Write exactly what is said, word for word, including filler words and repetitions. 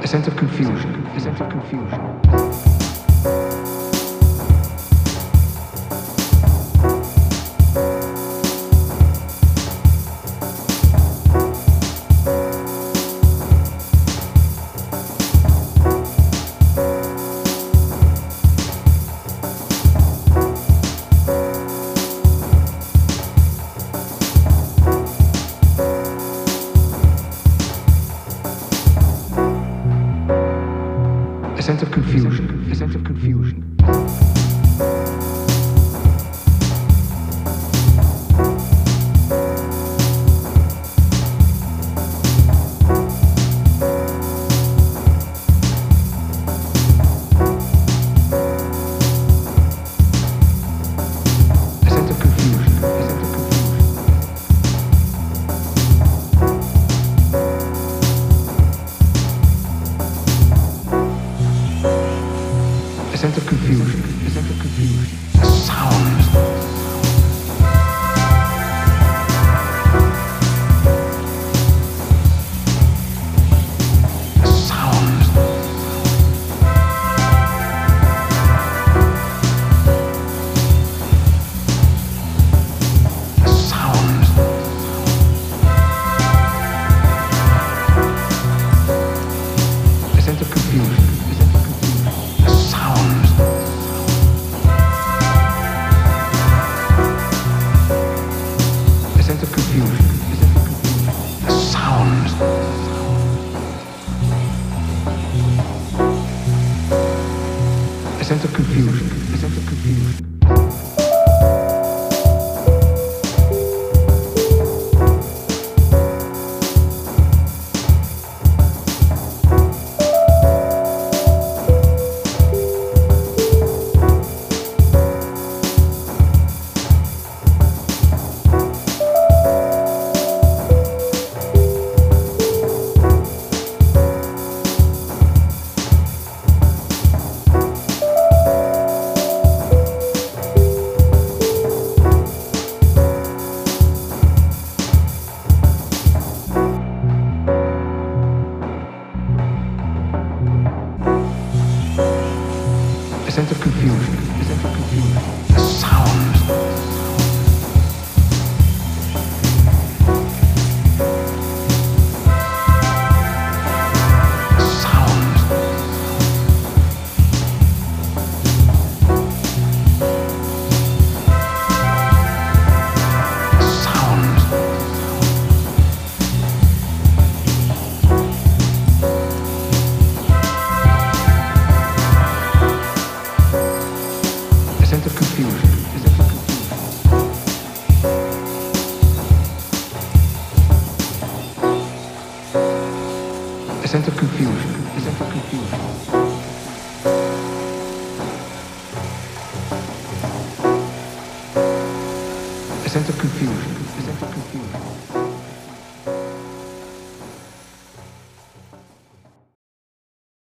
A sense of confusion, a sense of confusion. A sense of confusion, a sense of confusion. A sense of confusion, a sense of confusion. A sense of confusion, a sense of confusion. A sound. A sound. A sound. A sense of confusion, a sense of confusion. A sound. A sense of confusion, a sense of confusion. A sound. A sense of confusion, a sense of confusion. A sense of confusion, a sense of confusion. A sound. A sound. A sound. A sense of confusion, a sense of confusion. A sense of confusion, a sense of confusion. A sense of confusion, a sense of confusion.